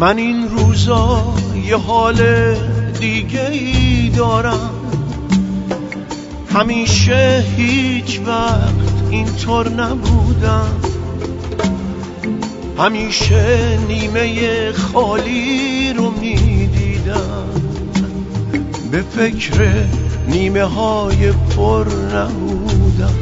من این روزا یه حال دیگه ای دارم، همیشه هیچ وقت اینطور نبودم، همیشه نیمه خالی رو میدیدم، به فکر نیمه های پر نبودم.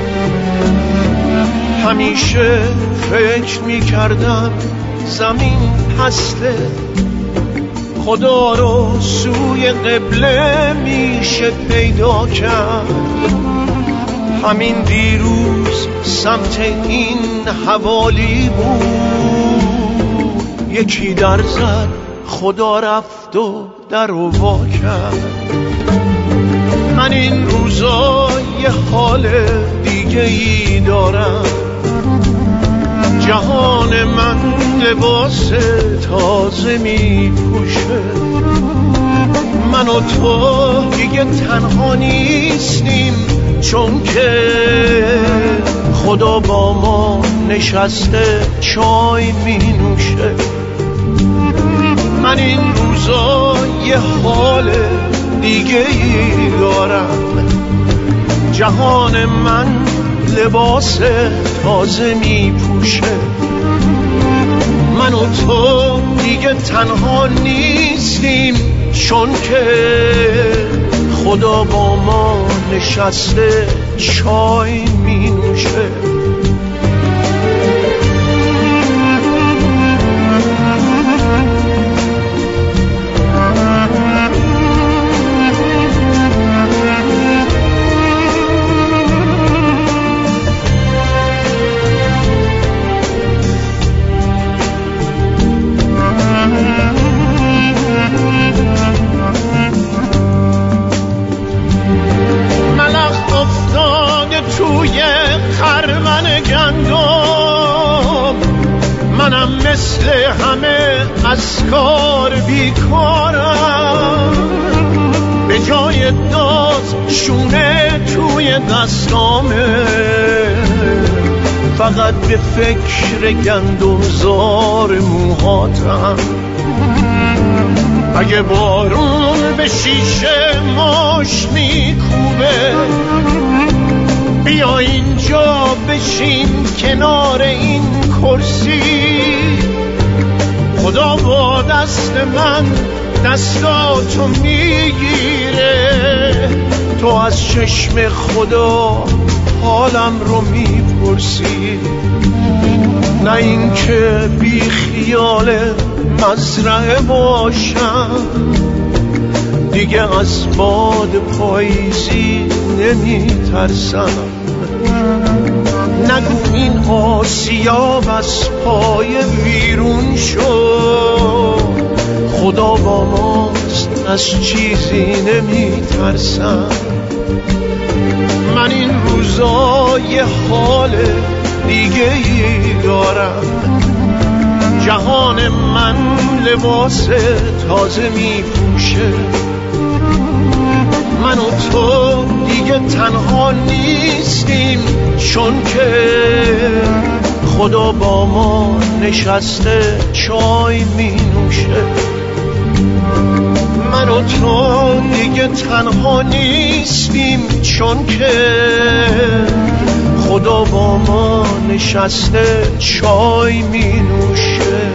همیشه فکر میکردم زمین پسته، خدا رو سوی قبله میشه پیدا کرد. همین دیروز سمت این حوالی بود، یکی در زد خدا رفت و در رو وا کرد. من این روزا یه حال دیگه ای دارم، جهان من لباس تازه می پوشه. من و تو دیگه تنها نیستیم، چون که خدا با ما نشسته چای می نوشه. من این روزا یه حال دیگه ای دارم، جهان من لباس تازه می پوشه. من و تو دیگه تنها نیستیم، چون که خدا با ما نشسته چای می نوشه. منم مثل همه از کار بیکارم، به جای داز شونه توی دستامه، فقط به فکر گندمزار موهاتم. اگه بارون به شیشه ماش میکوبه، بیا اینجا بشین کنار این کرسی. خدا با دست من دستاتو میگیره، تو از چشم خدا حالم رو میپرسی. نه این که بی خیال مزرعه باشم، دیگه از باد پاییزی نمیترسم. نگو این آسیاب از پای بیرون شد، خدا با ماست از چیزی نمیترسم. من این روزا یه حال دیگه ای دارم، جهان من لباس تازه میپوشه. من و تو دیگه تنها نیستیم، چون که خدا با ما نشسته چای می نوشه. من و تو دیگه تنها نیستیم، چون که خدا با ما نشسته چای می نوشه.